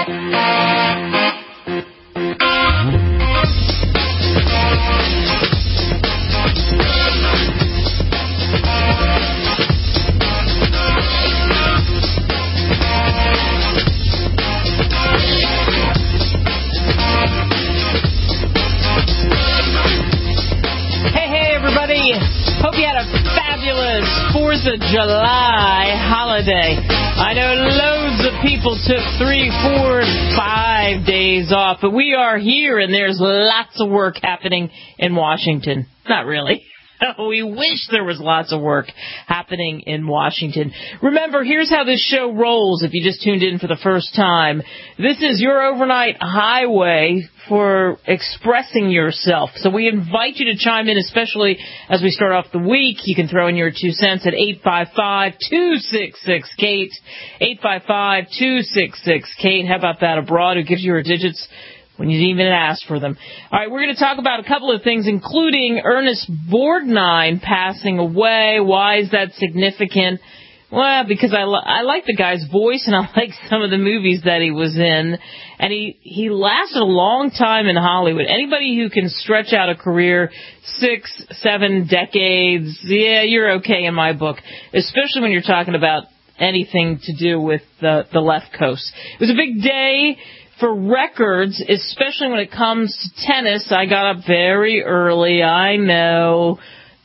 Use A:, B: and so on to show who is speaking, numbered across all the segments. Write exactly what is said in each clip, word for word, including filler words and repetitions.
A: July holiday. I know loads of people took three, four, and five days off, but we are here and there's lots of work happening in Washington. Not really. We wish there was lots of work happening in Washington. Remember, here's how this show rolls if you just tuned in for the first time. This is your overnight highway for expressing yourself. So we invite you to chime in, especially as we start off the week. You can throw in your two cents at eight five five, two six six, Kate, eight five five, two six six, Kate. How about that? Abroad, who gives you her digits when you didn't even ask for them. All right, we're going to talk about a couple of things, including Ernest Borgnine passing away. Why is that significant? Well, because I, li- I like the guy's voice, and I like some of the movies that he was in. And he, he lasted a long time in Hollywood. Anybody who can stretch out a career six, seven decades, yeah, you're okay in my book, especially when you're talking about anything to do with the, the left coast. It was a big day for records, especially when it comes to tennis. I got up very early, I know,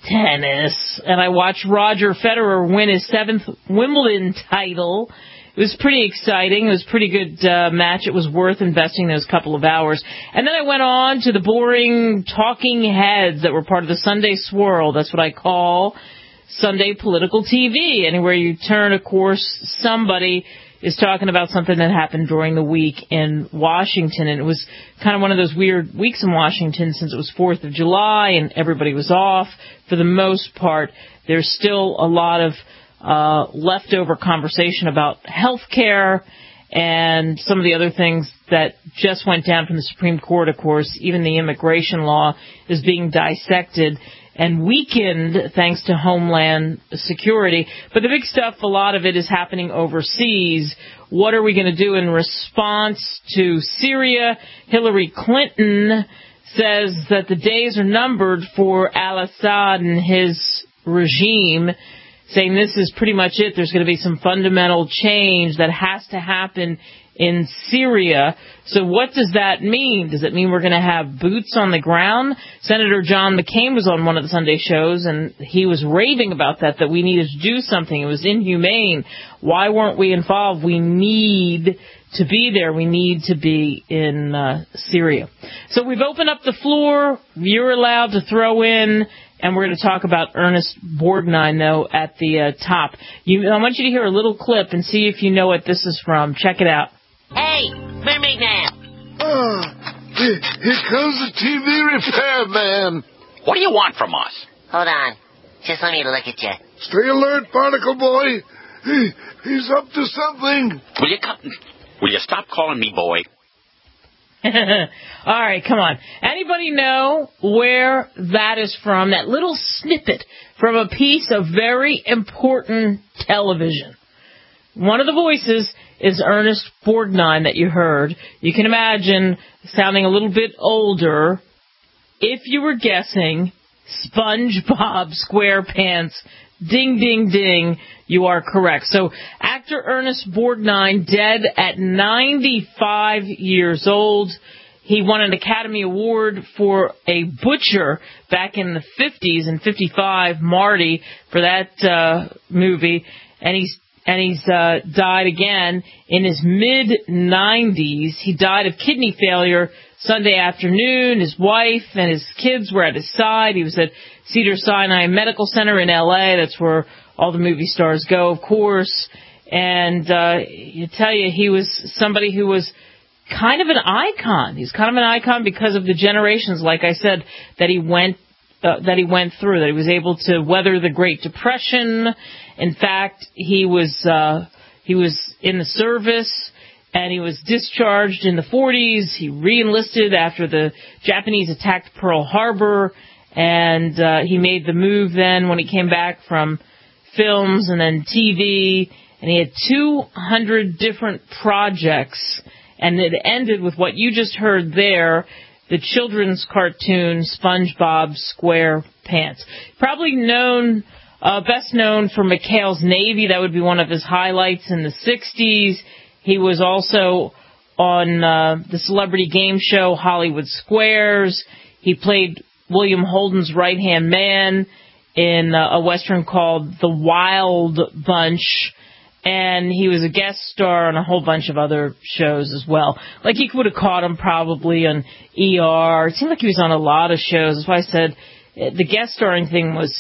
A: tennis, and I watched Roger Federer win his seventh Wimbledon title. It was pretty exciting. It was a pretty good uh, match. It was worth investing those couple of hours. And then I went on to the boring talking heads that were part of the Sunday Swirl. That's what I call Sunday political T V. Anywhere you turn, of course, somebody is talking about something that happened during the week in Washington. And it was kind of one of those weird weeks in Washington since it was fourth of July and everybody was off. For the most part, there's still a lot of uh leftover conversation about health care and some of the other things that just went down from the Supreme Court, of course. Even the immigration law is being dissected and weakened thanks to Homeland Security. But the big stuff, a lot of it is happening overseas. What are we going to do in response to Syria? Hillary Clinton says that the days are numbered for al-Assad and his regime, saying this is pretty much it. There's going to be some fundamental change that has to happen in Syria. So what does that mean? Does it mean we're going to have boots on the ground? Senator John McCain was on one of the Sunday shows, and he was raving about that, that we needed to do something. It was inhumane. Why weren't we involved? We need to be there. We need to be in uh, Syria. So we've opened up the floor. You're allowed to throw in. And we're going to talk about Ernest Borgnine, though, at the uh, top. You, I want you to hear a little clip and see if you know what this is from. Check it out.
B: Hey, Birmingham.
C: Oh, here, here comes the T V repairman.
D: What do you want from us?
B: Hold on. Just let me look at you.
C: Stay alert, Barnacle Boy. He, he's up to something.
D: Will you come? Will you stop calling me boy?
A: All right, come on. Anybody know where that is from? That little snippet from a piece of very important television. One of the voices is Ernest Borgnine that you heard. You can imagine sounding a little bit older. If you were guessing SpongeBob SquarePants, ding, ding, ding, you are correct. So actor Ernest Borgnine, dead at ninety-five years old. He won an Academy Award for A Butcher back in the fifties, in fifty-five, Marty, for that uh, movie. And he's and he's uh, died again in his mid-nineties. He died of kidney failure Sunday afternoon. His wife and his kids were at his side. He was at Cedars-Sinai Medical Center in L A. That's where all the movie stars go, of course. And uh, you tell you, he was somebody who was kind of an icon. He's kind of an icon because of the generations, like I said, that he went uh, that he went through, that he was able to weather the Great Depression. In fact, he was uh, he was in the service, and he was discharged in the forties. He re-enlisted after the Japanese attacked Pearl Harbor, and uh, he made the move then when he came back from films and then T V, and he had two hundred different projects. And it ended with what you just heard there, the children's cartoon SpongeBob SquarePants. Probably known, uh, best known for McHale's Navy. That would be one of his highlights in the sixties. He was also on uh, the celebrity game show Hollywood Squares. He played William Holden's right-hand man in uh, a Western called The Wild Bunch. And he was a guest star on a whole bunch of other shows as well. Like, you would have caught him probably on E R. It seemed like he was on a lot of shows. That's why I said the guest starring thing was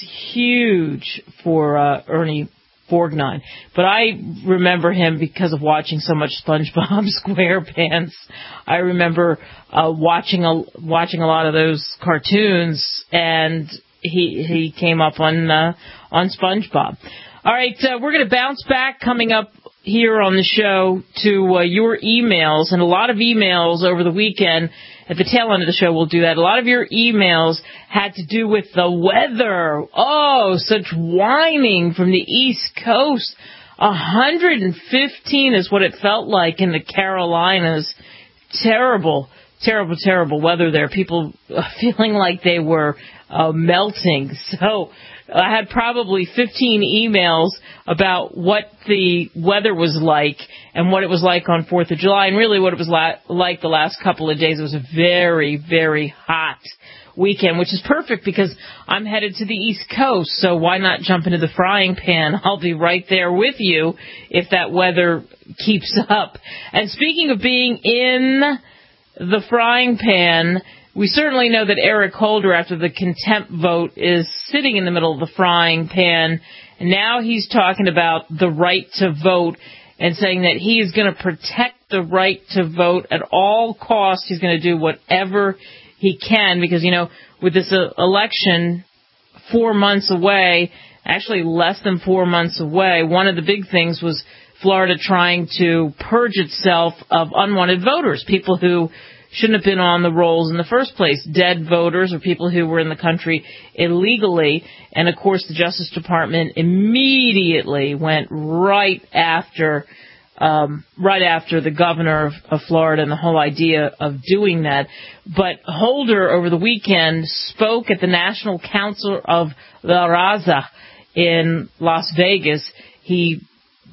A: huge for uh, Ernie Borgnine. But I remember him because of watching so much SpongeBob SquarePants. I remember uh, watching a watching a lot of those cartoons, and he he came up on uh, on SpongeBob. All right, uh, we're going to bounce back coming up here on the show to uh, your emails, and a lot of emails over the weekend. At the tail end of the show, we'll do that. A lot of your emails had to do with the weather. Oh, such whining from the East Coast. one hundred fifteen is what it felt like in the Carolinas. Terrible, terrible, terrible weather there. People feeling like they were uh, melting. So I had probably fifteen emails about what the weather was like and what it was like on fourth of July, and really what it was la- like the last couple of days. It was a very, very hot weekend, which is perfect because I'm headed to the East Coast, so why not jump into the frying pan? I'll be right there with you if that weather keeps up. And speaking of being in the frying pan, we certainly know that Eric Holder, after the contempt vote, is sitting in the middle of the frying pan. And now he's talking about the right to vote and saying that he is going to protect the right to vote at all costs. He's going to do whatever he can because, you know, with this uh, election four months away, actually less than four months away, one of the big things was Florida trying to purge itself of unwanted voters, people who shouldn't have been on the rolls in the first place, dead voters or people who were in the country illegally. And, of course, the Justice Department immediately went right after um, right after the governor of, of Florida and the whole idea of doing that. But Holder, over the weekend, spoke at the National Council of La Raza in Las Vegas. He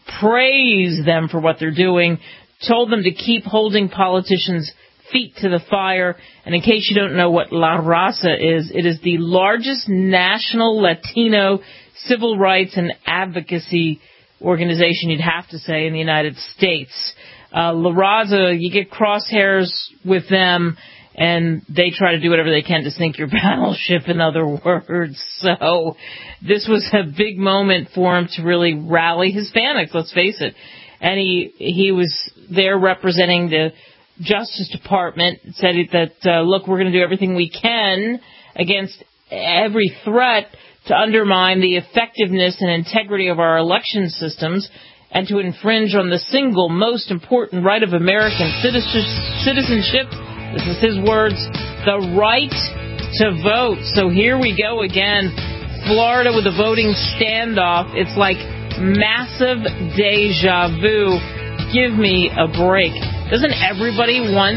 A: praised them for what they're doing, told them to keep holding politicians' feet to the fire. And in case you don't know what La Raza is, it is the largest national Latino civil rights and advocacy organization, you'd have to say, in the United States. Uh, La Raza, you get crosshairs with them, and they try to do whatever they can to sink your battleship, in other words. So this was a big moment for him to really rally Hispanics, let's face it. And he he was there representing the Justice Department, said that, uh, look, we're going to do everything we can against every threat to undermine the effectiveness and integrity of our election systems and to infringe on the single most important right of American citizenship. This is his words, the right to vote. So here we go again. Florida with a voting standoff. It's like massive deja vu. Give me a break. Doesn't everybody want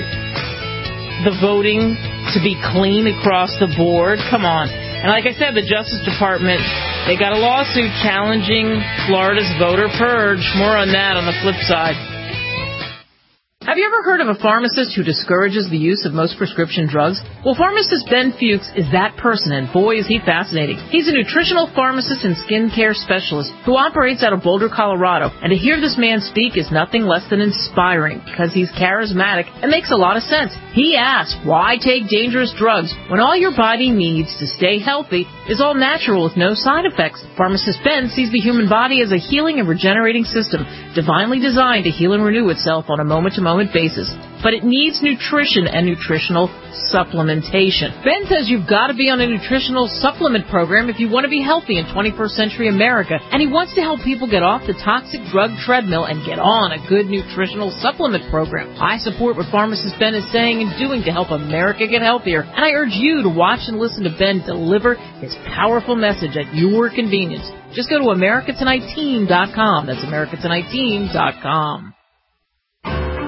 A: the voting to be clean across the board? Come on. And like I said, the Justice Department, they got a lawsuit challenging Florida's voter purge. More on that on the flip side. Have you ever heard of a pharmacist who discourages the use of most prescription drugs? Well, pharmacist Ben Fuchs is that person, and boy, is he fascinating. He's a nutritional pharmacist and skincare specialist who operates out of Boulder, Colorado. And to hear this man speak is nothing less than inspiring, because he's charismatic and makes a lot of sense. He asks, why take dangerous drugs when all your body needs to stay healthy is all natural with no side effects? Pharmacist Ben sees the human body as a healing and regenerating system, divinely designed to heal and renew itself on a moment-to-moment basis. But it needs nutrition and nutritional supplementation. Ben says you've got to be on a nutritional supplement program if you want to be healthy in twenty-first century America, and he wants to help people get off the toxic drug treadmill and get on a good nutritional supplement program. I support what pharmacist Ben is saying and doing to help America get healthier, and I urge you to watch and listen to Ben deliver his powerful message at your convenience. Just go to America Tonight Team dot com. That's America Tonight Team dot com.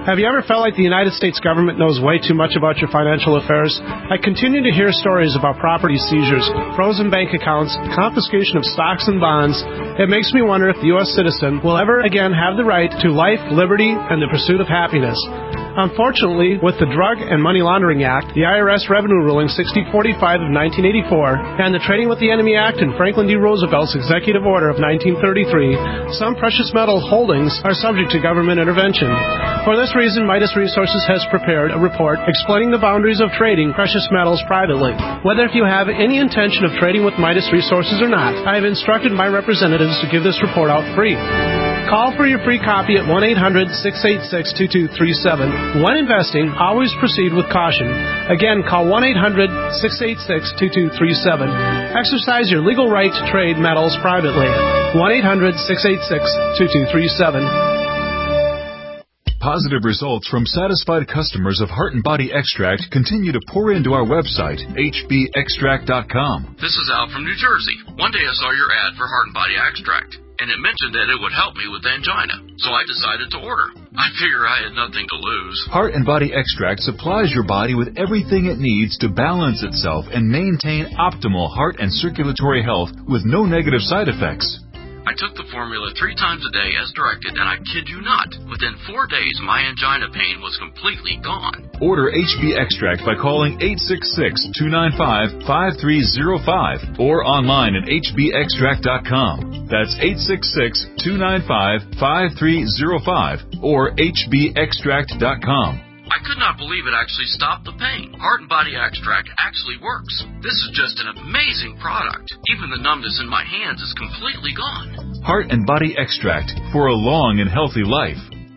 E: Have you ever felt like the United States government knows way too much about your financial affairs? I continue to hear stories about property seizures, frozen bank accounts, confiscation of stocks and bonds. It makes me wonder if the U S citizen will ever again have the right to life, liberty, and the pursuit of happiness. Unfortunately, with the Drug and Money Laundering Act, the I R S Revenue Ruling sixty forty-five of nineteen eighty-four, and the Trading with the Enemy Act and Franklin D. Roosevelt's Executive Order of nineteen thirty-three, some precious metal holdings are subject to government intervention. For this reason, Midas Resources has prepared a report explaining the boundaries of trading precious metals privately. Whether if you have any intention of trading with Midas Resources or not, I have instructed my representatives to give this report out free. Call for your free copy at one eight hundred, six eight six, two two three seven. When investing, always proceed with caution. Again, call one eight hundred, six eight six, two two three seven. Exercise your legal right to trade metals privately. one eight hundred, six eight six, two two three seven.
F: Positive results from satisfied customers of Heart and Body Extract continue to pour into our website, H B extract dot com.
G: This is Al from New Jersey. One day I saw your ad for Heart and Body Extract, and it mentioned that it would help me with angina, so I decided to order. I figure I had nothing to lose.
F: Heart and Body Extract supplies your body with everything it needs to balance itself and maintain optimal heart and circulatory health with no negative side effects.
G: I took the formula three times a day as directed, and I kid you not, within four days my angina pain was completely gone.
F: Order H B Extract by calling eight six six, two nine five, five three zero five or online at H B extract dot com. That's eight six six, two nine five, five three zero five or H B extract dot com.
G: I could not believe it actually stopped the pain. Heart and Body Extract actually works. This is just an amazing product. Even the numbness in my hands is completely gone.
F: Heart and Body Extract for a long and healthy life.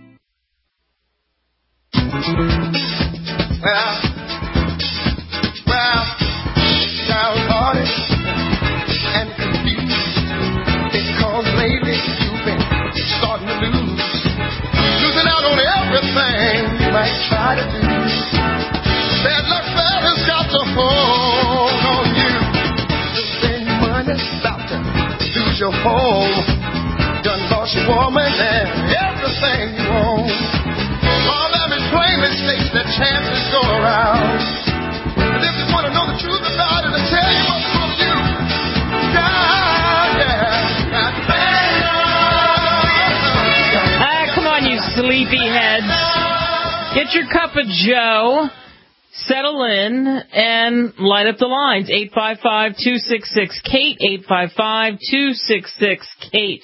C: Well, well, downhearted and confused because lately you've been starting to lose, losing out on everything you might try to do. Bad luck has got to hold on you. Then money's about to lose your home. Done lost your woman and everything you own. All of it plainly states that chances go around. But if you want to know the truth about it, I'll tell you what's for you. Yeah, yeah.
A: Ah, come on, you sleepyheads. Get your cup of Joe, settle in, and light up the lines. eight five five, two six six, Kate, eight five five, two six six, Kate.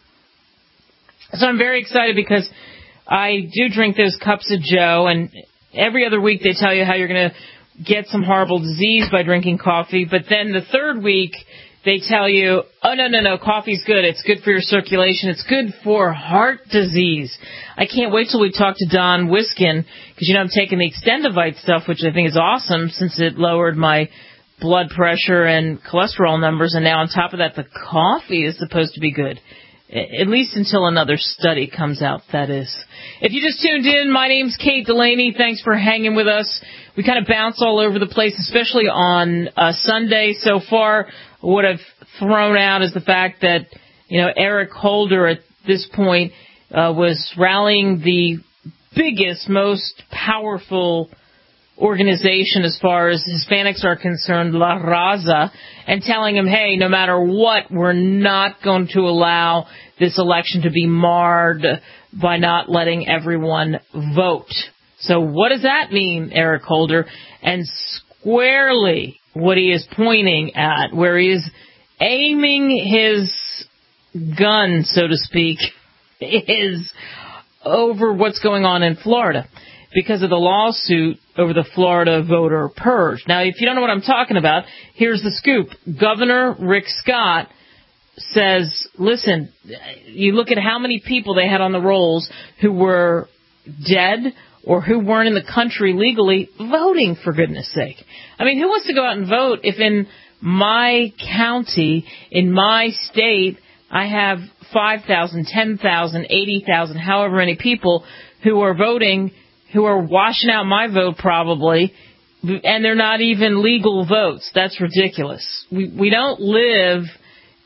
A: So I'm very excited because I do drink those cups of Joe, and every other week they tell you how you're going to get some horrible disease by drinking coffee, but then the third week they tell you, oh, no, no, no, coffee's good. It's good for your circulation. It's good for heart disease. I can't wait till we talk to Don Wiskin, because, you know, I'm taking the Extendivite stuff, which I think is awesome since it lowered my blood pressure and cholesterol numbers, and now on top of that, the coffee is supposed to be good. At least until another study comes out, that is. If you just tuned in, my name's Kate Delaney. Thanks for hanging with us. We kind of bounce all over the place, especially on uh, Sunday. So far, what I've thrown out is the fact that, you know, Eric Holder at this point uh, was rallying the biggest, most powerful organization as far as Hispanics are concerned, La Raza, and telling him, hey, no matter what, we're not going to allow this election to be marred by not letting everyone vote. So what does that mean, Eric Holder? And squarely what he is pointing at, where he is aiming his gun, so to speak, is over what's going on in Florida, because of the lawsuit over the Florida voter purge. Now, if you don't know what I'm talking about, here's the scoop. Governor Rick Scott says, listen, you look at how many people they had on the rolls who were dead or who weren't in the country legally voting, for goodness sake. I mean, who wants to go out and vote if in my county, in my state, I have five thousand, ten thousand, eighty thousand, however many people who are voting, who are washing out my vote probably, and they're not even legal votes. That's ridiculous. We we don't live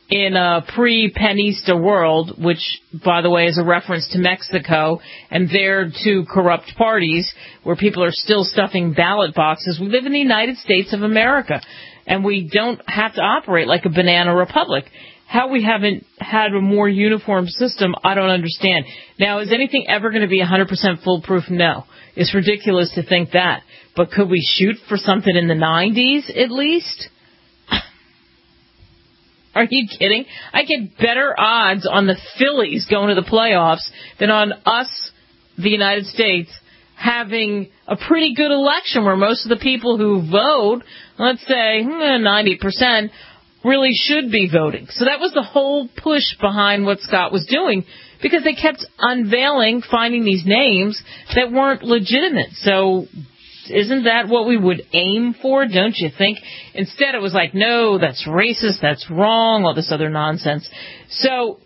A: in a pre-Panista world, which, by the way, is a reference to Mexico and their two corrupt parties where people are still stuffing ballot boxes. We live in the United States of America, and we don't have to operate like a banana republic. How we haven't had a more uniform system, I don't understand. Now, is anything ever going to be one hundred percent foolproof? No. It's ridiculous to think that. But could we shoot for something in the nineties at least? Are you kidding? I get better odds on the Phillies going to the playoffs than on us, the United States, having a pretty good election where most of the people who vote, let's say ninety percent, really should be voting. So that was the whole push behind what Scott was doing, because they kept unveiling, finding these names that weren't legitimate. So isn't that what we would aim for, don't you think? Instead, it was like, no, that's racist, that's wrong, all this other nonsense. So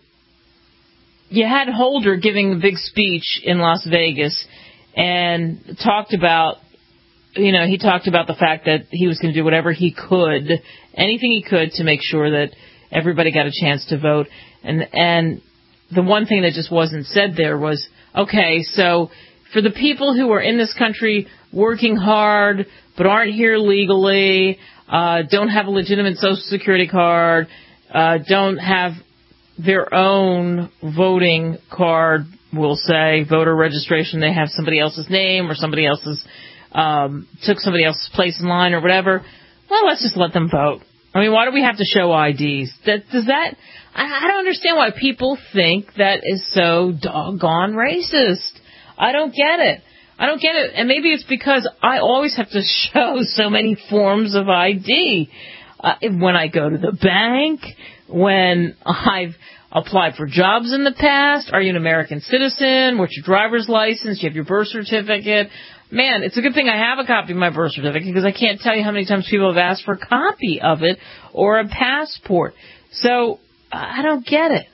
A: you had Holder giving a big speech in Las Vegas and talked about, you know, he talked about the fact that he was going to do whatever he could, anything he could to make sure that everybody got a chance to vote. And and the one thing that just wasn't said there was, okay, so for the people who are in this country working hard but aren't here legally, uh, don't have a legitimate Social Security card, uh, don't have their own voting card, we'll say, voter registration, they have somebody else's name or somebody else's, um, took somebody else's place in line or whatever, well, let's just let them vote. I mean, why do we have to show I Ds? That, does that, I, I don't understand why people think that is so doggone racist. I don't get it. I don't get it. And maybe it's because I always have to show so many forms of I D. Uh, when I go to the bank, when I've applied for jobs in the past, are you an American citizen? What's your driver's license? Do you have your birth certificate? Man, it's a good thing I have a copy of my birth certificate, because I can't tell you how many times people have asked for a copy of it or a passport. So I don't get it.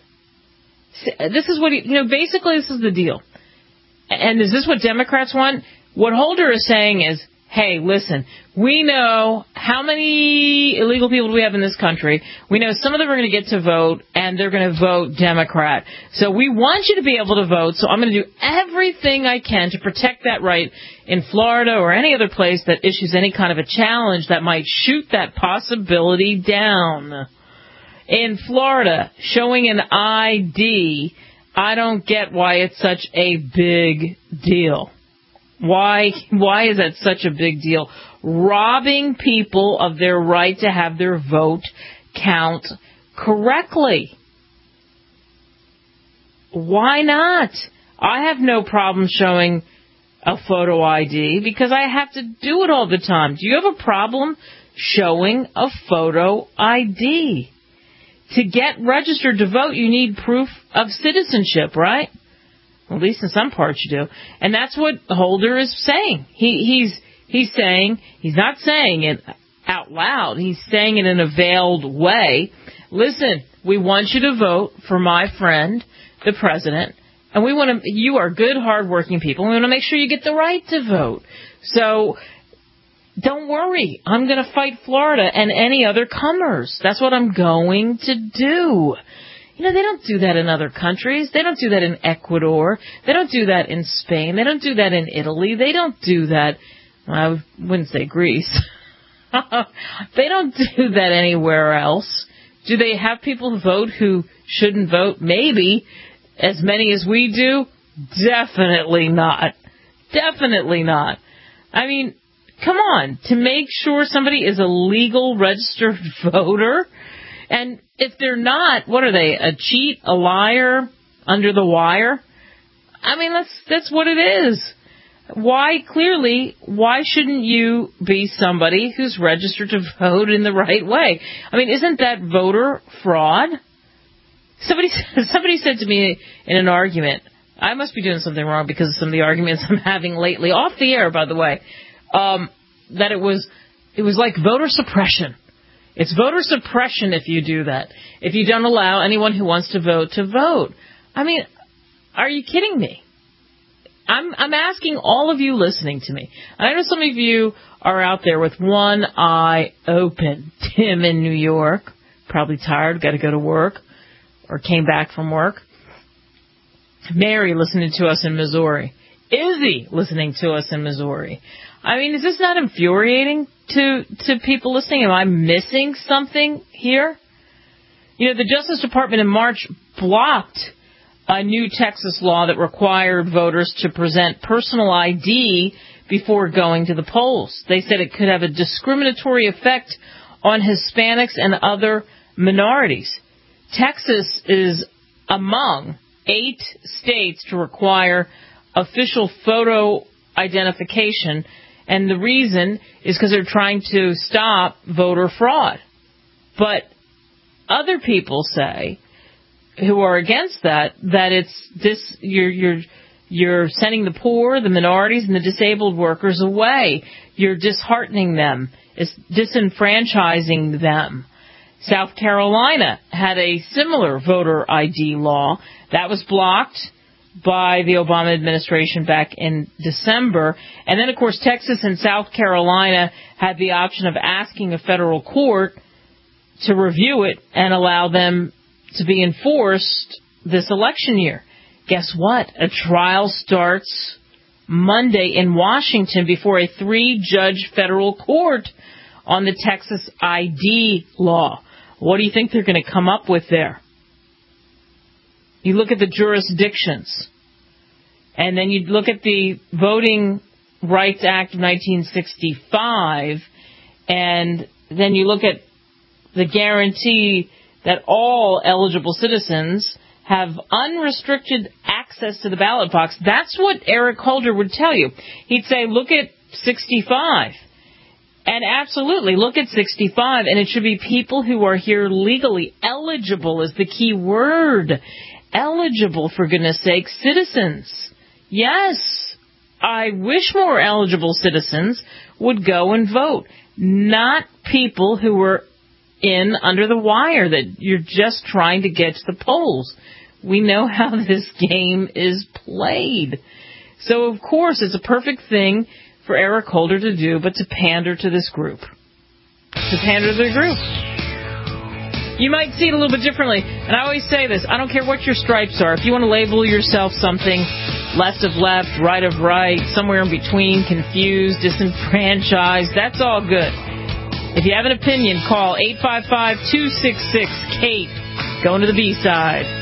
A: This is what, you know, basically this is the deal. And is this what Democrats want? What Holder is saying is, hey, listen, we know how many illegal people do we have in this country. We know some of them are going to get to vote, and they're going to vote Democrat. So we want you to be able to vote, so I'm going to do everything I can to protect that right in Florida or any other place that issues any kind of a challenge that might shoot that possibility down. In Florida, showing an I D, I don't get why it's such a big deal. Why why is that such a big deal? Robbing people of their right to have their vote count correctly. Why not? I have no problem showing a photo I D because I have to do it all the time. Do you have a problem showing a photo I D? To get registered to vote, you need proof of citizenship, right? Well, at least in some parts you do. And that's what Holder is saying. He, he's he's saying, he's not saying it out loud. He's saying it in a veiled way. Listen, we want you to vote for my friend, the president, and we want to. You are good, hardworking people. We want to make sure you get the right to vote. So don't worry, I'm going to fight Florida and any other comers. That's what I'm going to do. You know, they don't do that in other countries. They don't do that in Ecuador. They don't do that in Spain. They don't do that in Italy. They don't do that, well, I wouldn't say Greece. They don't do that anywhere else. Do they have people vote who shouldn't vote? Maybe. As many as we do? Definitely not. Definitely not. I mean, come on, to make sure somebody is a legal registered voter, and if they're not, what are they, a cheat, a liar, under the wire? I mean, that's that's what it is. Why, clearly, why shouldn't you be somebody who's registered to vote in the right way? I mean, isn't that voter fraud? Somebody somebody said to me in an argument, I must be doing something wrong because of some of the arguments I'm having lately, off the air, by the way, um, that it was it was like voter suppression. It's voter suppression if you do that, if you don't allow anyone who wants to vote to vote. I mean, are you kidding me? I'm I'm asking all of you listening to me. I know some of you are out there with one eye open. Tim in New York, probably tired, got to go to work, or came back from work. Mary listening to us in Missouri. Izzy listening to us in Missouri. I mean, is this not infuriating to to people listening? Am I missing something here? You know, the Justice Department in March blocked a new Texas law that required voters to present personal I D before going to the polls. They said it could have a discriminatory effect on Hispanics and other minorities. Texas is among eight states to require official photo identification, and the reason is because they're trying to stop voter fraud. But other people say, who are against that, that it's this you're you're you're sending the poor, the minorities, and the disabled workers away. You're disheartening them. It's disenfranchising them. South Carolina had a similar voter I D law that was blocked by the Obama administration back in December. And then, of course, Texas and South Carolina had the option of asking a federal court to review it and allow them to be enforced this election year. Guess what? A trial starts Monday in Washington before a three-judge federal court on the Texas I D law. What do you think they're going to come up with there? You look at the jurisdictions, and then you look at the Voting Rights Act of nineteen sixty-five, and then you look at the guarantee that all eligible citizens have unrestricted access to the ballot box. That's what Eric Holder would tell you. He'd say, look at sixty-five. And absolutely, look at sixty-five, and it should be people who are here legally. Eligible is the key word. Eligible, for goodness sake, citizens. Yes, I wish more eligible citizens would go and vote, not people who were in under the wire that you're just trying to get to the polls. We know how this game is played. So, of course, it's a perfect thing for Eric Holder to do, but to pander to this group. To pander to the group. You might see it a little bit differently. And I always say this, I don't care what your stripes are. If you want to label yourself something, left of left, right of right, somewhere in between, confused, disenfranchised, that's all good. If you have an opinion, call eight five five, two six six, Kate. Going to the B-side.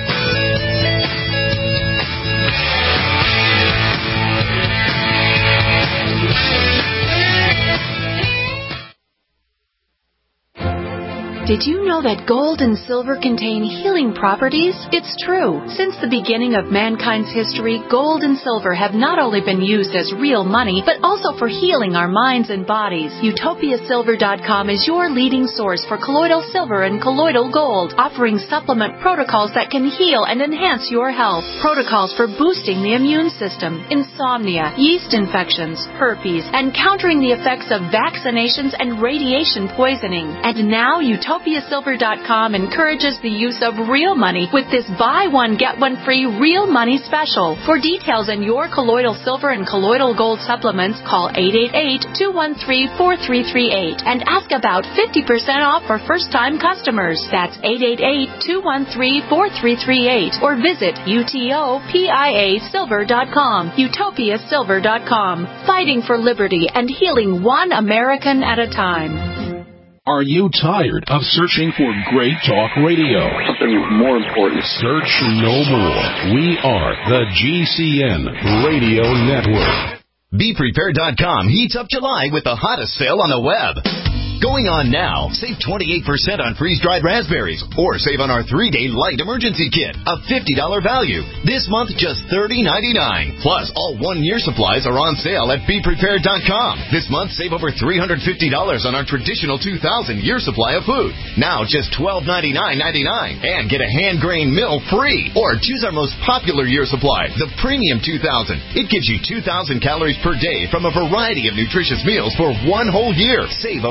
H: Did you know that gold and silver contain healing properties? It's true. Since the beginning of mankind's history, gold and silver have not only been used as real money, but also for healing our minds and bodies. Utopia Silver dot com is your leading source for colloidal silver and colloidal gold, offering supplement protocols that can heal and enhance your health. Protocols for boosting the immune system, insomnia, yeast infections, herpes, and countering the effects of vaccinations and radiation poisoning. And now Utopia Utopia Silver dot com encourages the use of real money with this buy one, get one free real money special. For details on your colloidal silver and colloidal gold supplements, call eight eight eight, two one three, four three three eight and ask about fifty percent off for first-time customers. That's eight eight eight, two one three, four three three eight or visit Utopia Silver dot com. Utopia Silver dot com. Fighting for liberty and healing one American at a time.
I: Are you tired of searching for great talk radio?
J: Something more important.
I: Search no more. We are the G C N Radio Network.
K: Be Prepared dot com heats up July with the hottest sale on the web. Going on now. Save twenty-eight percent on freeze-dried raspberries or save on our three-day light emergency kit, a fifty dollars value. This month, just thirty ninety-nine. Plus, all one-year supplies are on sale at Be Prepared dot com. This month, save over three hundred fifty dollars on our traditional two thousand year supply of food. Now, just twelve ninety-nine ninety-nine. And get a hand-grained mill free. Or choose our most popular year supply, the Premium two thousand. It gives you two thousand calories per day from a variety of nutritious meals for one whole year. Save over seven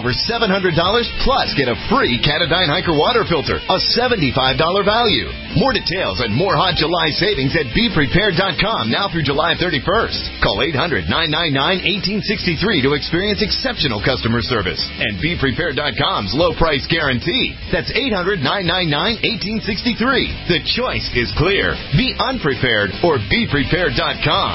K: eleven hundred dollars, plus get a free Katadyn Hiker water filter, a seventy-five dollars value. More details and more hot July savings at be prepared dot com now through July thirty-first. Call eight hundred, nine nine nine, one eight six three to experience exceptional customer service and be prepared dot com's low price guarantee. That's eight hundred, nine nine nine, one eight six three. The choice is clear. Be unprepared or be prepared dot com.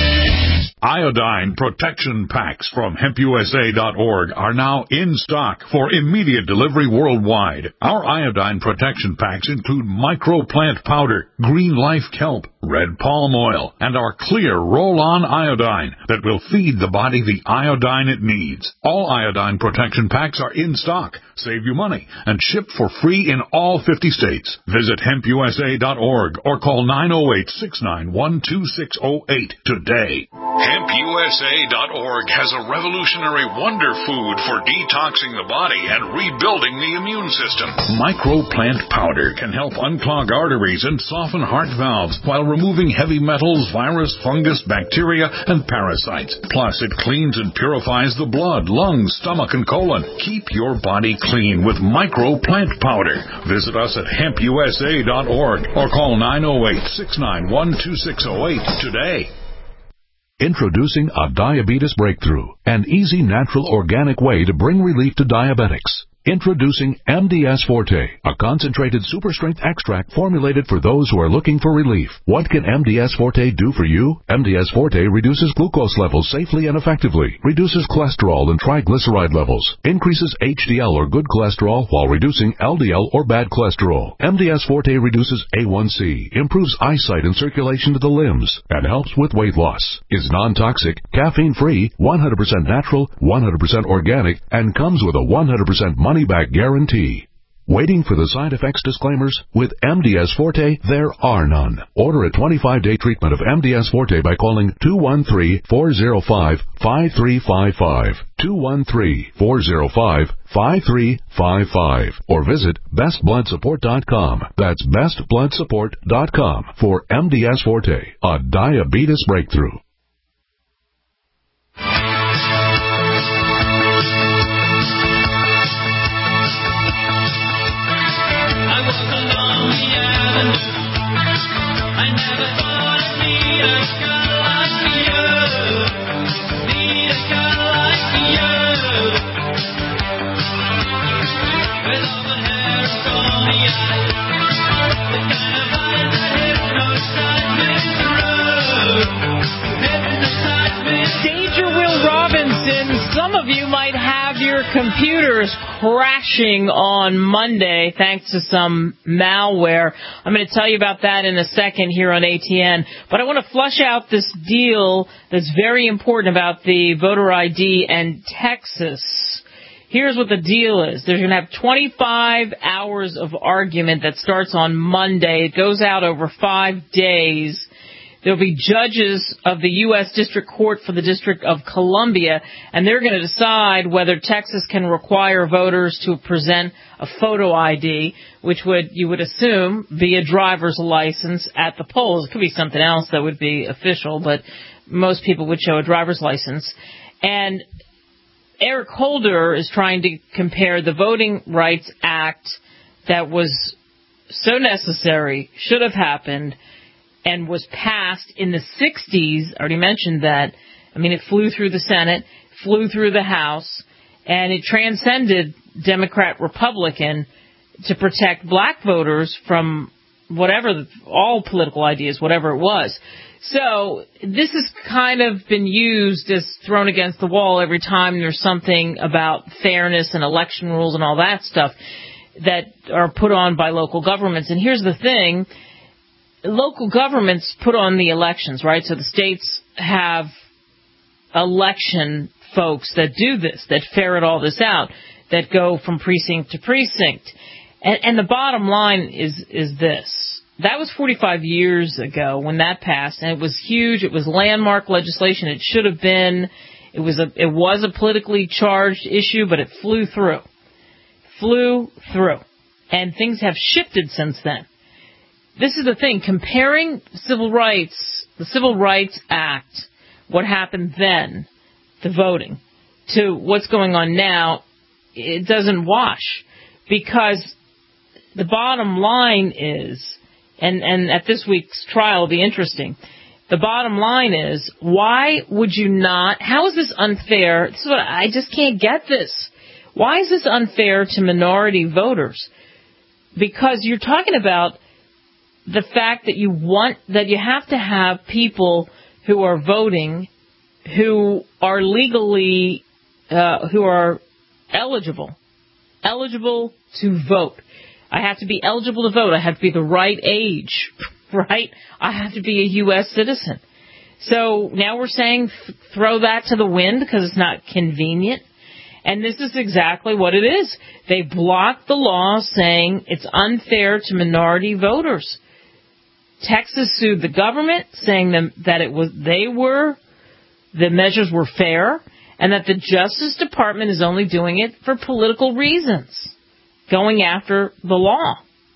J: Iodine protection packs from hemp U S A dot org are now in stock for immediate delivery worldwide. Our iodine protection packs include microplant powder, green life kelp, red palm oil, and our clear roll-on iodine that will feed the body the iodine it needs. All iodine protection packs are in stock, save you money, and shipped for free in all fifty states. Visit hemp U S A dot org or call nine oh eight, six nine one, two six oh eight today.
F: hemp U S A dot org has a revolutionary wonder food for detoxing the body and rebuilding the immune system.
J: Microplant powder can help unclog arteries and soften heart valves while removing heavy metals, virus, fungus, bacteria, and parasites. Plus, it cleans and purifies the blood, lungs, stomach, and colon. Keep your body clean with microplant powder. Visit us at hemp U S A dot org or call nine oh eight, six nine one, two six oh eight today.
I: Introducing a diabetes breakthrough, an easy, natural, organic way to bring relief to diabetics. Introducing M D S Forte, a concentrated super strength extract formulated for those who are looking for relief. What can M D S Forte do for you? M D S Forte reduces glucose levels safely and effectively, reduces cholesterol and triglyceride levels, increases H D L or good cholesterol while reducing L D L or bad cholesterol. M D S Forte reduces A one C, improves eyesight and circulation to the limbs, and helps with weight loss. Is non-toxic, caffeine-free, one hundred percent natural, one hundred percent organic, and comes with a one hundred percent money-back guarantee. Waiting for the side effects disclaimers? With M D S Forte, there are none. Order a twenty-five day treatment of M D S Forte by calling two one three, four oh five, five three five five, two one three, four oh five, five three five five, or visit best blood support dot com. That's best blood support dot com for M D S Forte, a diabetes breakthrough.
A: Some of you might have your computers crashing on Monday thanks to some malware. I'm going to tell you about that in a second here on A T N. But I want to flush out this deal that's very important about the voter I D and Texas. Here's what the deal is. They're going to have twenty-five hours of argument that starts on Monday. It goes out over five days. There'll be judges of the U S District Court for the District of Columbia, and they're going to decide whether Texas can require voters to present a photo I D, which would, you would assume, be a driver's license at the polls. It could be something else that would be official, but most people would show a driver's license. And Eric Holder is trying to compare the Voting Rights Act that was so necessary, should have happened, and was passed in the sixties. I already mentioned that. I mean, it flew through the Senate, flew through the House, and it transcended Democrat-Republican to protect black voters from whatever, all political ideas, whatever it was. So this has kind of been used as thrown against the wall every time there's something about fairness and election rules and all that stuff that are put on by local governments. And here's the thing. Local governments put on the elections, right? So the states have election folks that do this, that ferret all this out, that go from precinct to precinct. And, and the bottom line is is this. That was forty-five years ago when that passed, and it was huge. It was landmark legislation. It should have been. It was a it was a politically charged issue, but it flew through. Flew through. And things have shifted since then. This is the thing, comparing civil rights, the Civil Rights Act, what happened then, the voting, to what's going on now, it doesn't wash, because the bottom line is, and, and at this week's trial it'll be interesting, the bottom line is, why would you not, how is this unfair? This is what, I just can't get this. Why is this unfair to minority voters? Because you're talking about the fact that you want, that you have to have people who are voting, who are legally, uh, who are eligible, eligible to vote. I have to be eligible to vote. I have to be the right age, right? I have to be a U S citizen. So now we're saying th- throw that to the wind because it's not convenient. And this is exactly what it is. They blocked the law saying it's unfair to minority voters. Texas sued the government saying them, that it was they were, the measures were fair, and that the Justice Department is only doing it for political reasons, going after the law.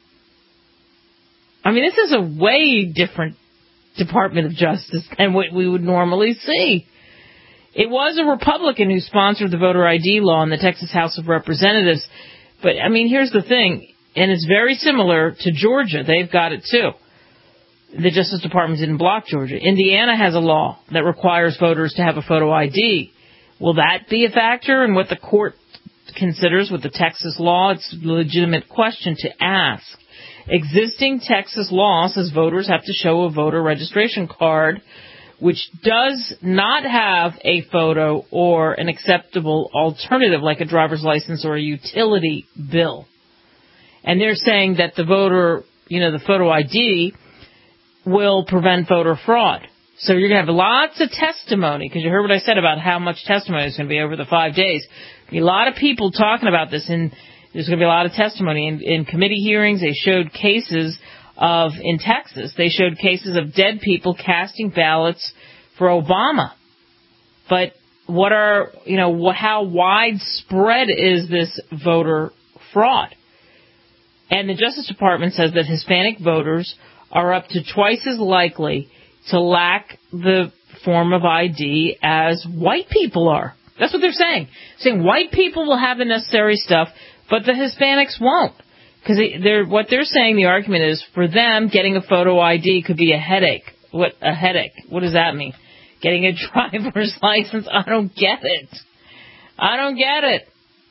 A: I mean, this is a way different Department of Justice than what we would normally see. It was a Republican who sponsored the voter I D law in the Texas House of Representatives. But, I mean, here's the thing, and it's very similar to Georgia. They've got it, too. The Justice Department didn't block Georgia. Indiana has a law that requires voters to have a photo I D. Will that be a factor in what the court considers with the Texas law? It's a legitimate question to ask. Existing Texas law says voters have to show a voter registration card, which does not have a photo or an acceptable alternative like a driver's license or a utility bill. And they're saying that the voter, you know, the photo I D will prevent voter fraud. So you're going to have lots of testimony, because you heard what I said about how much testimony is going to be over the five days. A lot of people talking about this, and there's going to be a lot of testimony. In, in committee hearings, they showed cases of, in Texas, they showed cases of dead people casting ballots for Obama. But what are, you know, how widespread is this voter fraud? And the Justice Department says that Hispanic voters are up to twice as likely to lack the form of I D as white people are. That's what they're saying. Saying white people will have the necessary stuff, but the Hispanics won't. Because they're, what they're saying, the argument is, for them, getting a photo I D could be a headache. What, a headache? What does that mean? Getting a driver's license? I don't get it. I don't get it.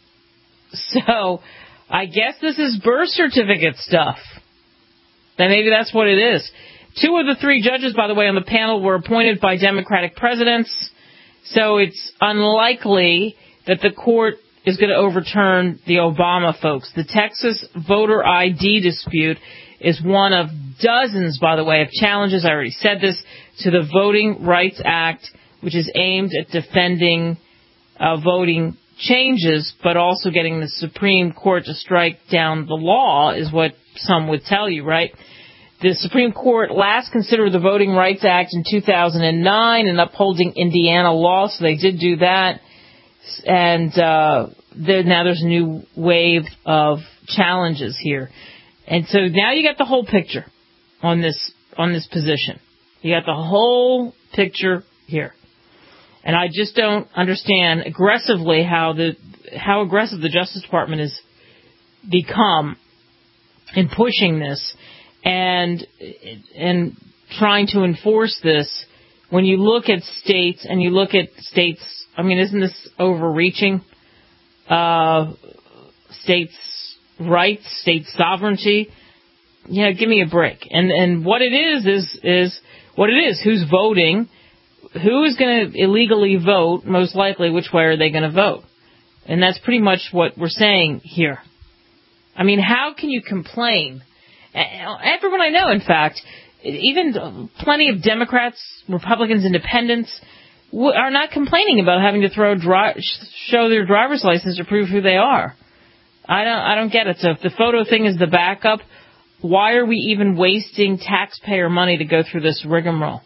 A: So, I guess this is birth certificate stuff. Then maybe that's what it is. Two of the three judges, by the way, on the panel were appointed by Democratic presidents, so it's unlikely that the court is going to overturn the Obama folks. The Texas voter I D dispute is one of dozens, by the way, of challenges, I already said this, to the Voting Rights Act, which is aimed at defending uh, voting changes, but also getting the Supreme Court to strike down the law, is what some would tell you, right? The Supreme Court last considered the Voting Rights Act in two thousand nine and upholding Indiana law, so they did do that. And uh, there, now there's a new wave of challenges here. And so now you got the whole picture on this on this position. You got the whole picture here. And I just don't understand aggressively how the how aggressive the Justice Department has become in pushing this and and trying to enforce this. When you look at states and you look at states, I mean, isn't this overreaching? Uh, states' rights, state sovereignty. You know, give me a break. And and what it is is is what it is. Who's voting? Who is going to illegally vote? Most likely, which way are they going to vote? And that's pretty much what we're saying here. I mean, how can you complain? Everyone I know, in fact, even plenty of Democrats, Republicans, Independents, are not complaining about having to throw dri- show their driver's license to prove who they are. I don't, I don't get it. So if the photo thing is the backup, why are we even wasting taxpayer money to go through this rigmarole?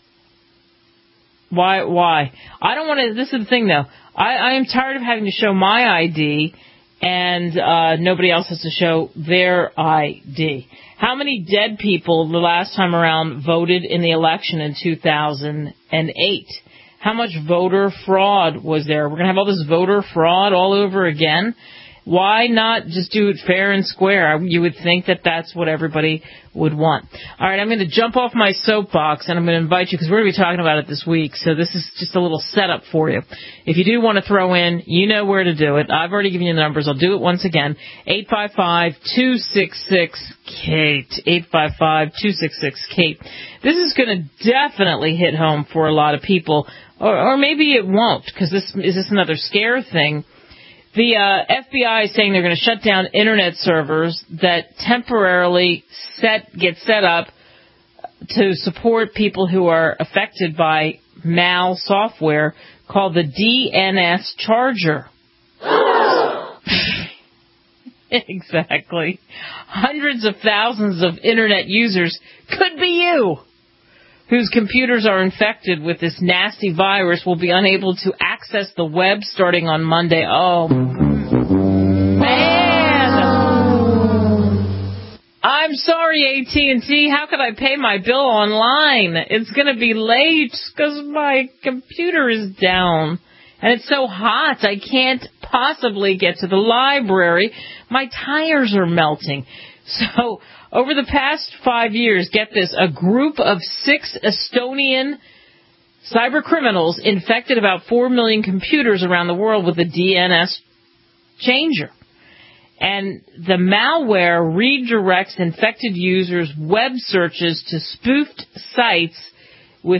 A: Why? Why? I don't want to. This is the thing, though. I, I am tired of having to show my I D, and uh, nobody else has to show their I D. How many dead people the last time around voted in the election in two thousand eight? How much voter fraud was there? We're going to have all this voter fraud all over again. Why not just do it fair and square? You would think that that's what everybody would want. All right, I'm going to jump off my soapbox, and I'm going to invite you, because we're going to be talking about it this week, so this is just a little setup for you. If you do want to throw in, you know where to do it. I've already given you the numbers. I'll do it once again. eight five five, two six six, Kate. eight five five, two six six, Kate. This is going to definitely hit home for a lot of people, or, or maybe it won't, because this is this another scare thing. The uh, F B I is saying they're going to shut down internet servers that temporarily set get set up to support people who are affected by mal software called the D N S charger. Exactly. Hundreds of thousands of internet users, could be you, whose computers are infected with this nasty virus will be unable to access the web starting on Monday. Oh, man. I'm sorry, A T and T. How could I pay my bill online? It's going to be late because my computer is down. And it's so hot, I can't possibly get to the library. My tires are melting. So, over the past five years, get this, a group of six Estonian cyber criminals infected about four million computers around the world with a D N S changer. And the malware redirects infected users' web searches to spoofed sites with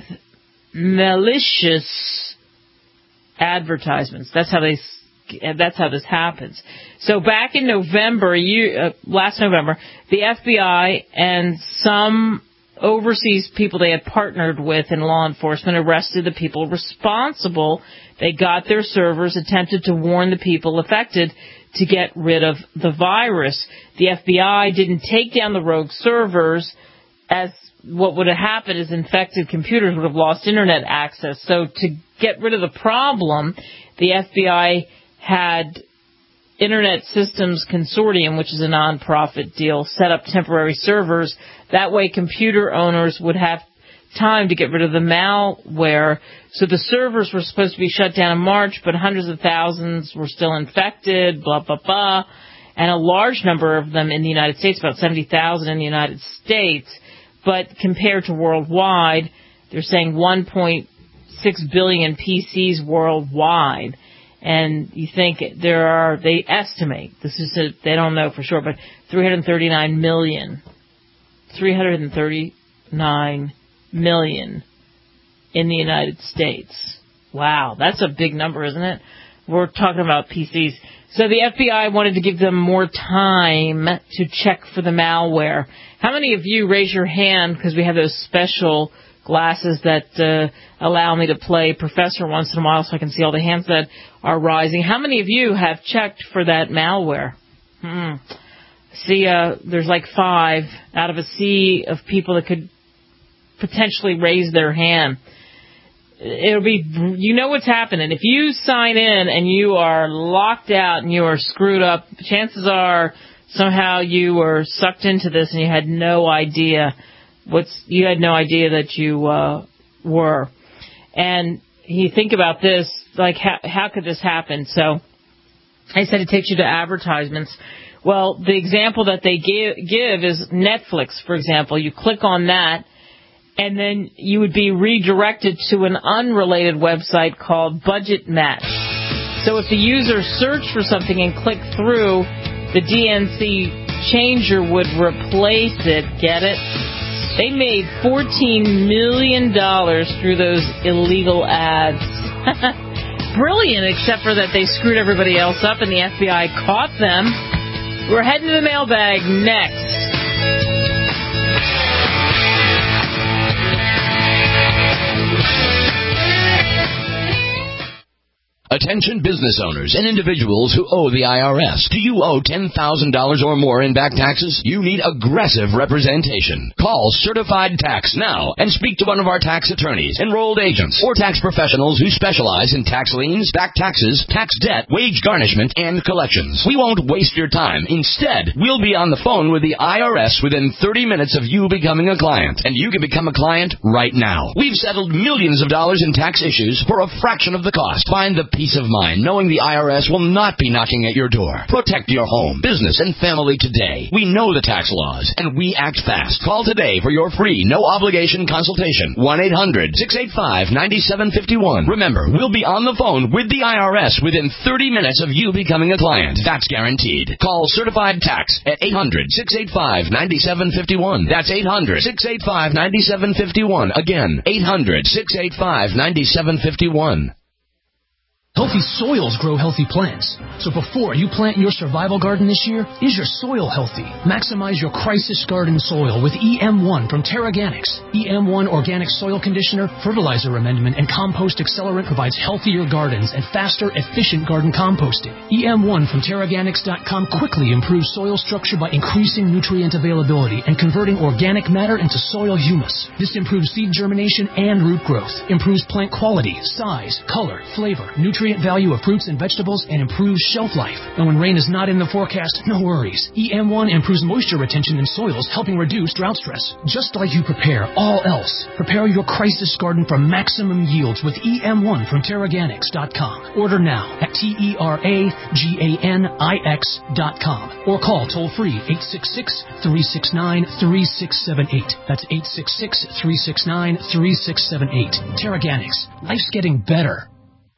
A: malicious advertisements. That's how they That's how this happens. So back in November, you, uh, last November, the F B I and some overseas people they had partnered with in law enforcement arrested the people responsible. They got their servers, attempted to warn the people affected to get rid of the virus. The F B I didn't take down the rogue servers, as what would have happened is infected computers would have lost internet access. So to get rid of the problem, the F B I had Internet Systems Consortium, which is a non-profit deal, set up temporary servers. That way computer owners would have time to get rid of the malware. So the servers were supposed to be shut down in March, but hundreds of thousands were still infected, blah, blah, blah. And a large number of them in the United States, about seventy thousand in the United States. But compared to worldwide, they're saying one point six billion P Cs worldwide. And you think there are, they estimate, this is a, they don't know for sure, but three hundred thirty-nine million, three hundred thirty-nine million in the United States. Wow, that's a big number, isn't it? We're talking about P Cs. So the F B I wanted to give them more time to check for the malware. How many of you, raise your hand, because we have those special glasses that uh, allow me to play professor once in a while so I can see all the hands that are rising. How many of you have checked for that malware? Hmm. See, uh, there's like five out of a sea of people that could potentially raise their hand. It'll be, you know what's happening. If you sign in and you are locked out and you are screwed up, chances are somehow you were sucked into this and you had no idea what's, you had no idea that you uh, were. And you think about this, like how, how could this happen? So I said it takes you to advertisements. Well, the example that they give, give is Netflix, for example. You click on that, and then you would be redirected to an unrelated website called Budget Match. So if the user searched for something and clicked through, the D N C changer would replace it. Get it? They made fourteen million dollars through those illegal ads. Brilliant, except for that they screwed everybody else up and the F B I caught them. We're heading to the mailbag next.
K: Attention business owners and individuals who owe the I R S. Do you owe ten thousand dollars or more in back taxes? You need aggressive representation. Call Certified Tax now and speak to one of our tax attorneys, enrolled agents, or tax professionals who specialize in tax liens, back taxes, tax debt, wage garnishment, and collections. We won't waste your time. Instead, we'll be on the phone with the I R S within thirty minutes of you becoming a client, and you can become a client right now. We've settled millions of dollars in tax issues for a fraction of the cost. Find the
L: peace of mind knowing the I R S will not be knocking at your door. Protect your home, business, and family today. We know the tax laws, and we act fast. Call today for your free, no-obligation consultation. one eight hundred six eight five nine seven five one. Remember, we'll be on the phone with the I R S within thirty minutes of you becoming a client. That's guaranteed. Call Certified Tax at eight hundred six eight five nine seven five one. That's eight hundred six eight five nine seven five one. Again, eight hundred six eight five nine seven five one.
M: Healthy soils grow healthy plants. So before you plant your survival garden this year, is your soil healthy? Maximize your crisis garden soil with E M one from Terraganics. E M one Organic Soil Conditioner, Fertilizer Amendment, and Compost Accelerant provides healthier gardens and faster, efficient garden composting. E M one from Terraganics dot com quickly improves soil structure by increasing nutrient availability and converting organic matter into soil humus. This improves seed germination and root growth, improves plant quality, size, color, flavor, nutrient value of fruits and vegetables, and improves shelf life. And when rain is not in the forecast, no worries. E M one improves moisture retention in soils, helping reduce drought stress. Just like you prepare all else, prepare your crisis garden for maximum yields with E M one from Terraganics dot com. Order now at T E R A G A N I X dot com or call toll-free eight six six, three six nine, three six seven eight. That's eight six six, three six nine, three six seven eight. Terraganics. Life's getting better.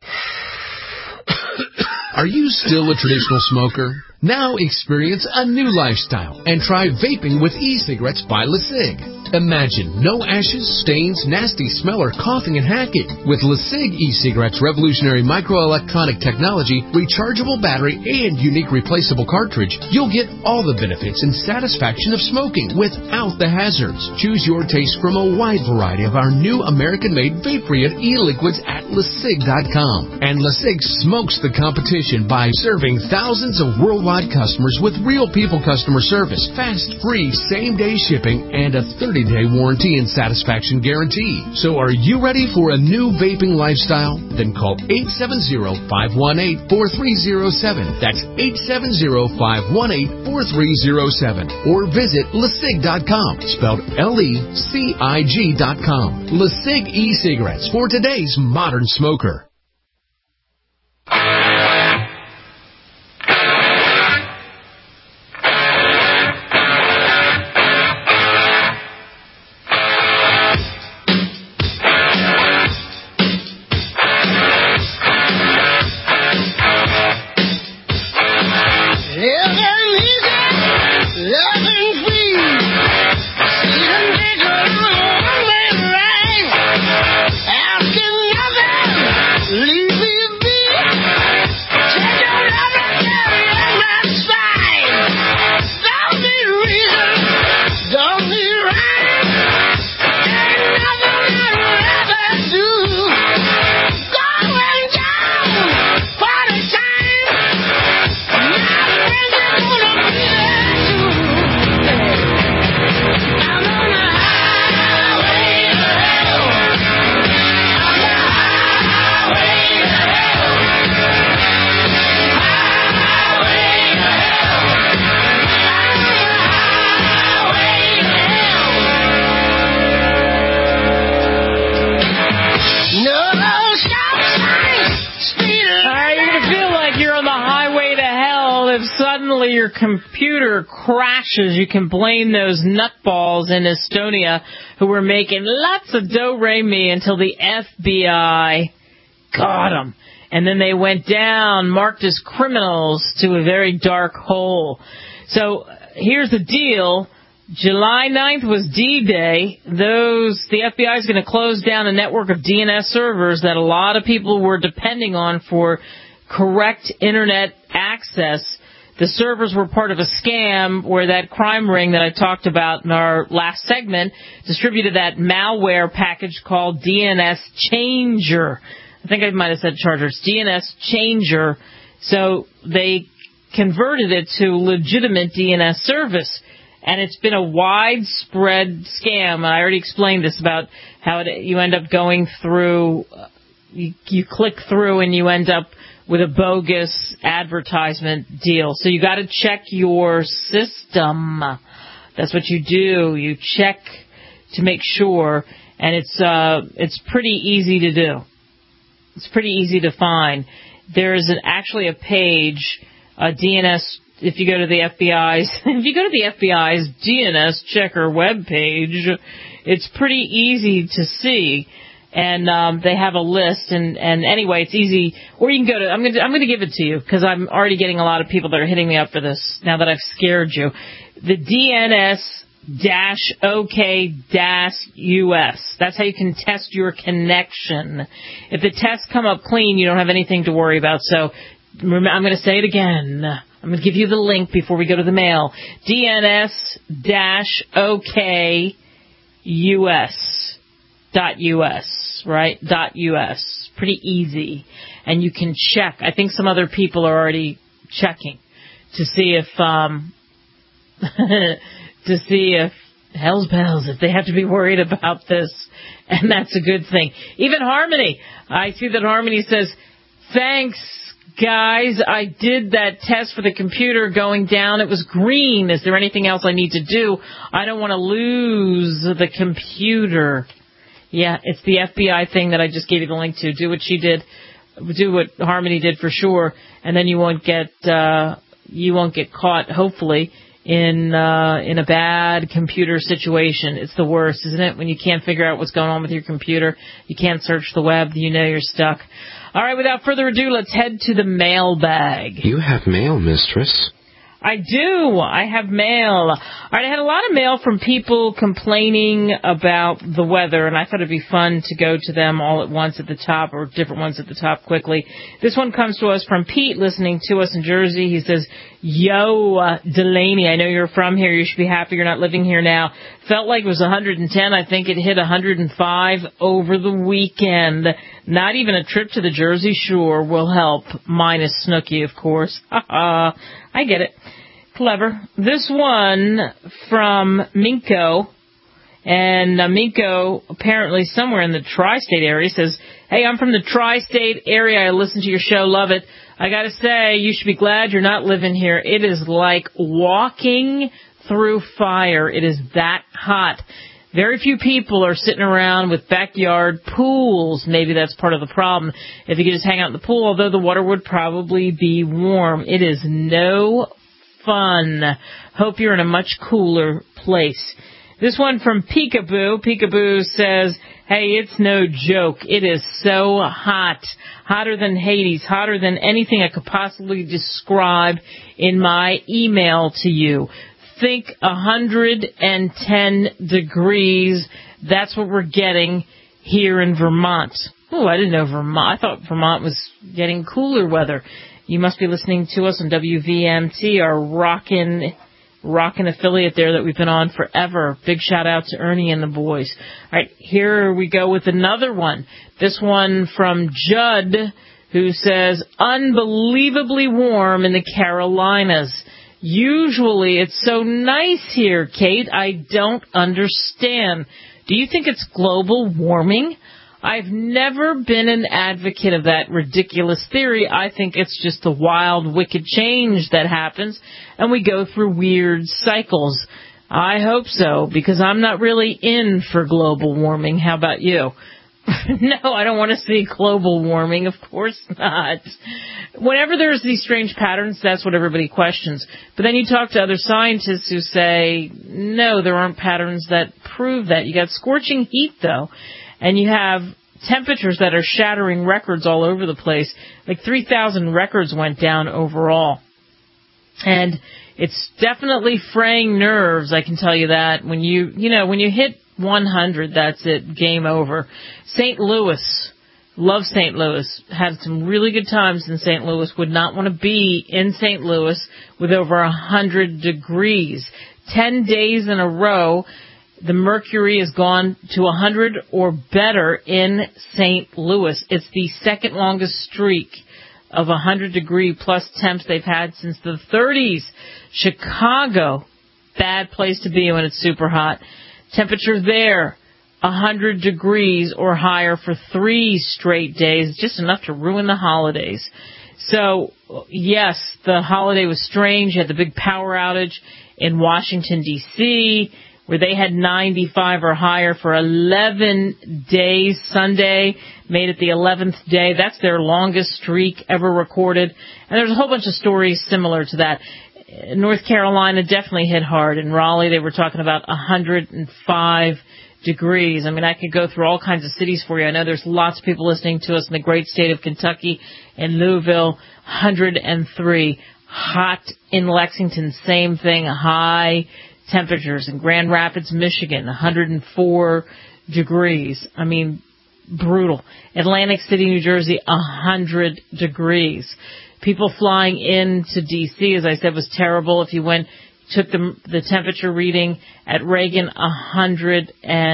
N: Are you still a traditional smoker? Now experience a new lifestyle and try vaping with e-cigarettes by LeSig. Imagine no ashes, stains, nasty smell, or coughing and hacking. With LeSig e-cigarettes' revolutionary microelectronic technology, rechargeable battery, and unique replaceable cartridge, you'll get all the benefits and satisfaction of smoking without the hazards. Choose your taste from a wide variety of our new American-made vape-free e-liquids at LeSig dot com. And LeSig smokes the competition by serving thousands of worldwide customers with real people customer service, fast, free, same-day shipping, and a thirty-day warranty and satisfaction guarantee. So are you ready for a new vaping lifestyle? Then call eight seven zero, five one eight, four three zero seven. That's eight seven zero, five one eight, four three zero seven. Or visit LeSig dot com, spelled L E C I G dot com. LeSig e-cigarettes for today's modern smoker.
A: Your computer crashes, you can blame those nutballs in Estonia who were making lots of do-re-mi until the F B I got them. And then they went down, marked as criminals, to a very dark hole. So here's the deal. July ninth was D-Day. Those, the F B I is going to close down a network of D N S servers that a lot of people were depending on for correct Internet access. The servers were part of a scam where that crime ring that I talked about in our last segment distributed that malware package called D N S Changer. I think I might have said Charger. It's D N S Changer. So they converted it to legitimate D N S service. And it's been a widespread scam. I already explained this about how it, you end up going through, you, you click through and you end up with a bogus advertisement deal. So you got to check your system. That's what you do. You check to make sure, and it's uh, it's pretty easy to do. It's pretty easy to find. There's an, actually a page, a D N S. If you go to the F B I's, if you go to the F B I's D N S checker webpage, it's pretty easy to see. And um, they have a list, and, and anyway, it's easy. Or you can go to. I'm going to I'm going to give it to you because I'm already getting a lot of people that are hitting me up for this now that I've scared you. The D N S dash OK dash U S. That's how you can test your connection. If the tests come up clean, you don't have anything to worry about. So remember, I'm going to say it again. I'm going to give you the link before we go to the mail. D N S dash OK U S dot U S, right? Dot U S. Pretty easy. And you can check. I think some other people are already checking to see if, um, to see if, hell's bells, if they have to be worried about this. And that's a good thing. Even Harmony. I see that Harmony says, thanks, guys, I did that test for the computer going down. It was green. Is there anything else I need to do? I don't want to lose the computer. Yeah, it's the F B I thing that I just gave you the link to. Do what she did. Do what Harmony did for sure. And then you won't get, uh, you won't get caught, hopefully, in, uh, in a bad computer situation. It's the worst, isn't it? When you can't figure out what's going on with your computer. You can't search the web. You know you're stuck. All right, without further ado, let's head to the mailbag.
O: You have mail, mistress.
A: I do. I have mail. All right, I had a lot of mail from people complaining about the weather, and I thought it'd be fun to go to them all at once at the top, or different ones at the top quickly. This one comes to us from Pete, listening to us in Jersey. He says, Yo, uh, Delaney, I know you're from here. You should be happy you're not living here now. Felt like it was one hundred ten. I think it hit one hundred five over the weekend. Not even a trip to the Jersey Shore will help, minus Snooki, of course. Ha I get it. Clever. This one from Minko, and uh, Minko, apparently somewhere in the tri-state area, says, hey, I'm from the tri-state area. I listen to your show. Love it. I got to say, you should be glad you're not living here. It is like walking through fire. It is that hot. Very few people are sitting around with backyard pools. Maybe that's part of the problem. If you could just hang out in the pool, although the water would probably be warm. It is no fun. Hope you're in a much cooler place. This one from Peekaboo. Peekaboo says, hey, it's no joke. It is so hot. Hotter than Hades. Hotter than anything I could possibly describe in my email to you. Think one hundred ten degrees. That's what we're getting here in Vermont. Oh, I didn't know Vermont. I thought Vermont was getting cooler weather. You must be listening to us on W V M T, our rockin', rockin' affiliate there that we've been on forever. Big shout out to Ernie and the boys. All right, here we go with another one. This one from Judd, who says, unbelievably warm in the Carolinas. Usually it's so nice here, Kate. I don't understand. Do you think it's global warming? I've never been an advocate of that ridiculous theory. I think it's just the wild, wicked change that happens, and we go through weird cycles. I hope so, because I'm not really in for global warming. How about you? No, I don't want to see global warming. Of course not. Whenever there's these strange patterns, that's what everybody questions. But then you talk to other scientists who say, no, there aren't patterns that prove that. You got scorching heat, though, and you have temperatures that are shattering records all over the place. Like three thousand records went down overall. And it's definitely fraying nerves, I can tell you that. When you, you know, when you hit one hundred, that's it, game over. Saint Louis, love Saint Louis, had some really good times in Saint Louis, would not want to be in Saint Louis with over one hundred degrees. Ten days in a row, the mercury has gone to one hundred or better in Saint Louis. It's the second longest streak of one hundred degree plus temps they've had since the thirties. Chicago, bad place to be when it's super hot. Temperature there, one hundred degrees or higher for three straight days, just enough to ruin the holidays. So, yes, the holiday was strange. You had the big power outage in Washington, D C where they had ninety-five or higher for eleven days. Sunday made it the eleventh day. That's their longest streak ever recorded. And there's a whole bunch of stories similar to that. North Carolina definitely hit hard. In Raleigh, they were talking about one hundred five degrees. I mean, I could go through all kinds of cities for you. I know there's lots of people listening to us in the great state of Kentucky and Louisville, one hundred three. Hot in Lexington, same thing, high temperatures. In Grand Rapids, Michigan, one hundred four degrees. I mean, brutal. Atlantic City, New Jersey, one hundred degrees. People flying into D C, as I said, was terrible. If you went, took the, the temperature reading at Reagan, one hundred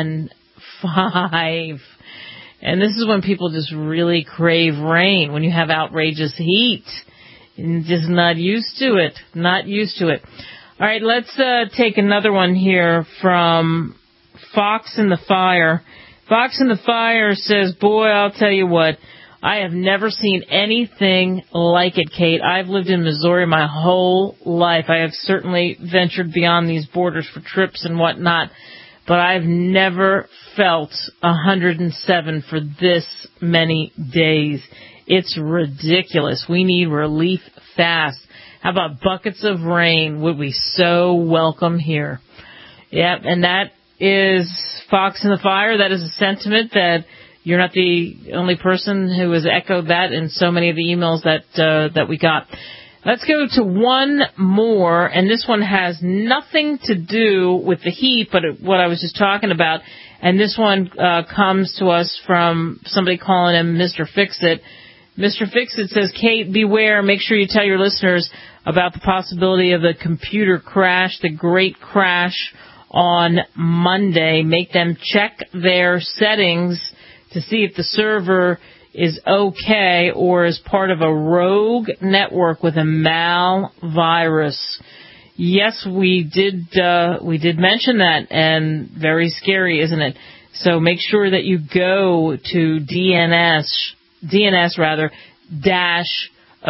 A: five. And this is when people just really crave rain, when you have outrageous heat. And just not used to it. Not used to it. All right, let's uh, take another one here from Fox in the Fire. Fox in the Fire says, boy, I'll tell you what, I have never seen anything like it, Kate. I've lived in Missouri my whole life. I have certainly ventured beyond these borders for trips and whatnot, but I've never felt one hundred seven for this many days. It's ridiculous. We need relief fast. How about buckets of rain? Would we so welcome here? Yep, and that is Fox in the Fire. That is a sentiment that you're not the only person who has echoed that in so many of the emails that uh, that we got. Let's go to one more, and this one has nothing to do with the heat, but it, what I was just talking about. And this one uh, comes to us from somebody calling him Mister Fix-It. Mister Fix-It says, Kate, beware. Make sure you tell your listeners about the possibility of the computer crash, the great crash on Monday. Make them check their settings to see if the server is okay or is part of a rogue network with a malvirus. Yes, we did, uh, we did mention that, and very scary, isn't it? So make sure that you go to D N S, D N S rather, dash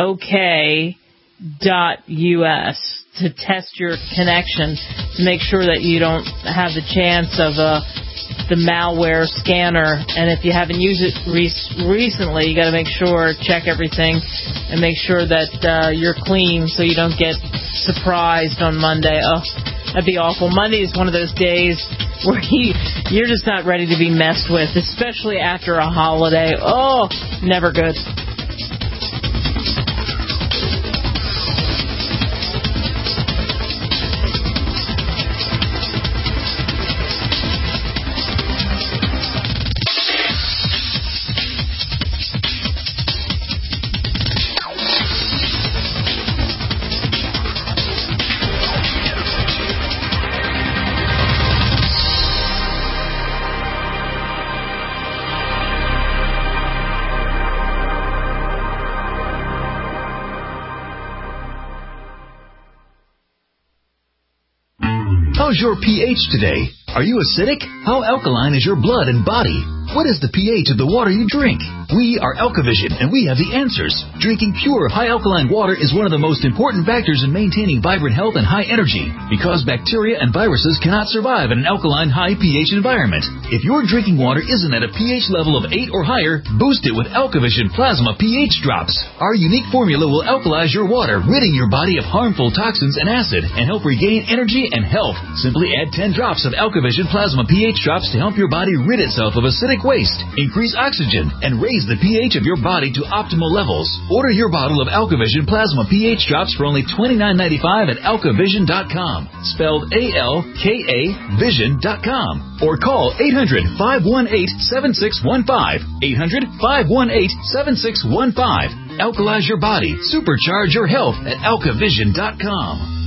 A: OK dot U S to test your connection to make sure that you don't have the chance of uh, the malware scanner. And if you haven't used it re- recently, you got to make sure, check everything, and make sure that uh, you're clean so you don't get surprised on Monday. Oh, that'd be awful. Monday is one of those days where he, you're just not ready to be messed with, especially after a holiday. Oh, never good.
P: How's your pH today? Are you acidic? How alkaline is your blood and body? What is the pH of the water you drink? We are Alkavision, and we have the answers. Drinking pure, high-alkaline water is one of the most important factors in maintaining vibrant health and high energy, because bacteria and viruses cannot survive in an alkaline, high pH environment. If your drinking water isn't at a pH level of eight or higher, boost it with Alkavision Plasma pH Drops. Our unique formula will alkalize your water, ridding your body of harmful toxins and acid, and help regain energy and health. Simply add ten drops of Alkavision Plasma pH Drops to help your body rid itself of acidic waste, increase oxygen, and raise the pH of your body to optimal levels. Order your bottle of Alkavision Plasma pH Drops for only twenty-nine ninety-five at alkavision dot com, spelled A L K A vision dot com, or call eight hundred, five one eight, seven six one five, eight hundred, five one eight, seven six one five. Alkalize your body, supercharge your health at alkavision dot com.